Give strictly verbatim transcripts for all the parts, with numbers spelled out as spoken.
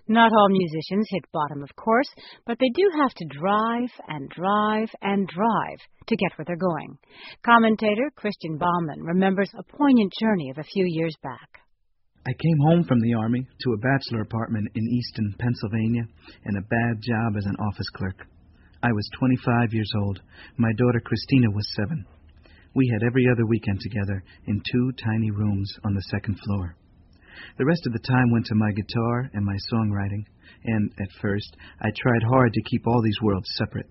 Not all musicians hit bottom, of course, but they do have to drive and drive and drive to get where they're going. Commentator Christian Bauman remembers a poignant journey of a few years back. I came home from the Army to a bachelor apartment in Easton, Pennsylvania, and a bad job as an office clerk. I was twenty-five years old. My daughter Christina was seven. We had every other weekend together in two tiny rooms on the second floor. The rest of the time went to my guitar and my songwriting, and at first I tried hard to keep all these worlds separate.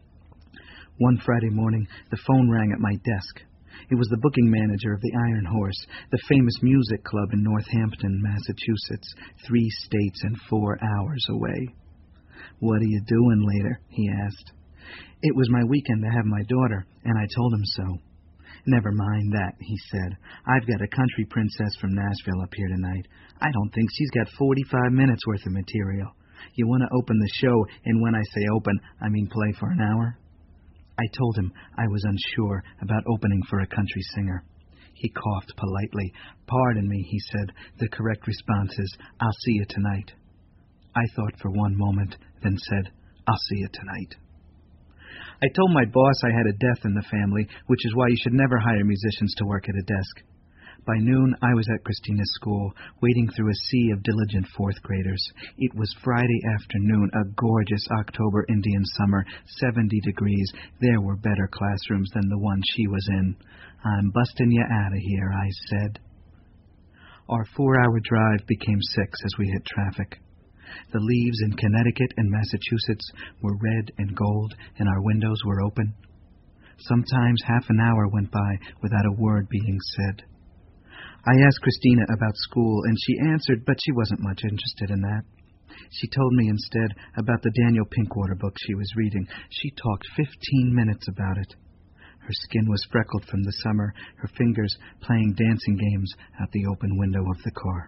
One Friday morning, the phone rang at my desk. It was the booking manager of the Iron Horse, the famous music club in Northampton, Massachusetts, three states and four hours away. "What are you doing later?" he asked. It was my weekend to have my daughter, and I told him so. "Never mind that," he said. "I've got a country princess from Nashville up here tonight. I don't think she's got forty-five minutes worth of material. You want to open the show, and when I say open, I mean play for an hour?" I told him I was unsure about opening for a country singer. He coughed politely. "Pardon me," he said. "The correct response is, I'll see you tonight." I thought for one moment, then said, "I'll see you tonight." I told my boss I had a death in the family, which is why you should never hire musicians to work at a desk. By noon, I was at Christina's school, wading through a sea of diligent fourth graders. It was Friday afternoon, a gorgeous October Indian summer, seventy degrees. There were better classrooms than the one she was in. "I'm busting you out of here," I said. Our four-hour drive became six as we hit traffic. The leaves in Connecticut and Massachusetts were red and gold, and our windows were open. Sometimes half an hour went by without a word being said. I asked Christina about school, and she answered, but she wasn't much interested in that. She told me instead about the Daniel Pinkwater book she was reading. She talked fifteen minutes about it. Her skin was freckled from the summer, her fingers playing dancing games out the open window of the car.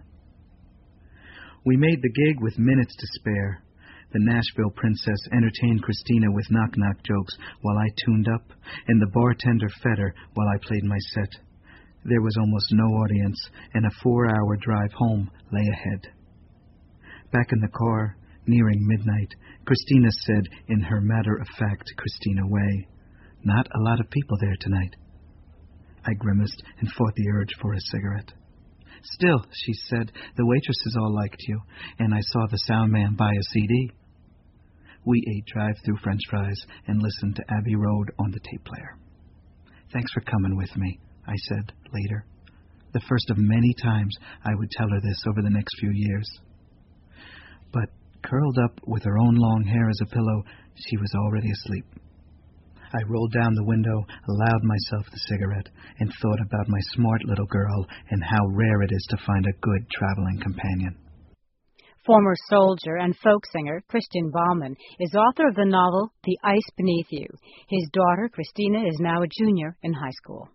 We made the gig with minutes to spare. The Nashville princess entertained Christina with knock-knock jokes while I tuned up, and the bartender fed her while I played my set. There was almost no audience, and a four-hour drive home lay ahead. Back in the car, nearing midnight, Christina said in her matter-of-fact Christina way, "Not a lot of people there tonight." I grimaced and fought the urge for a cigarette. "Still," she said, "the waitresses all liked you, and I saw the sound man buy a C D. We ate drive-through French fries and listened to Abbey Road on the tape player. "Thanks for coming with me," I said later. The first of many times I would tell her this over the next few years. But curled up with her own long hair as a pillow, she was already asleep. I rolled down the window, allowed myself the cigarette, and thought about my smart little girl and how rare it is to find a good traveling companion. Former soldier and folk singer Christian Bauman is author of the novel The Ice Beneath You. His daughter, Christina, is now a junior in high school.